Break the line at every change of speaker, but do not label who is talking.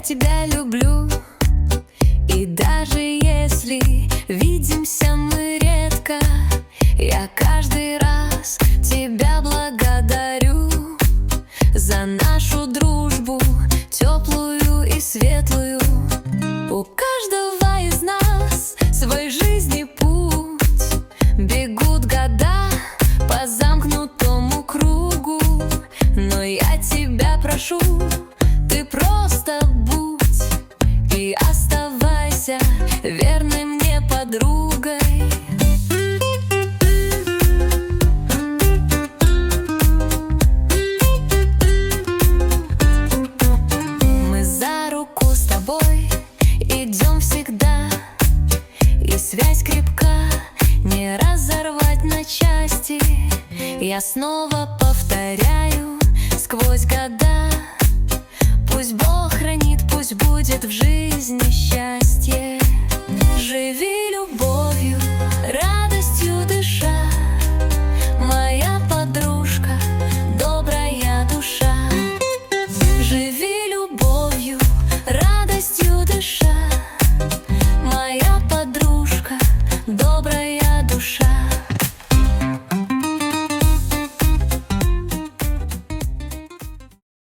тебя люблю. И даже если видимся мы редко, я каждый раз тебя благодарю за нашу дружбу, теплую и светлую. У каждого из нас свой жизни путь, бегут года по замкнутому кругу. Но я тебя прошу, ты просто будь и оставайся верной мне подругой. Мы за руку с тобой идем всегда, и связь крепка, не разорвать на части. Я снова повторяю сквозь года: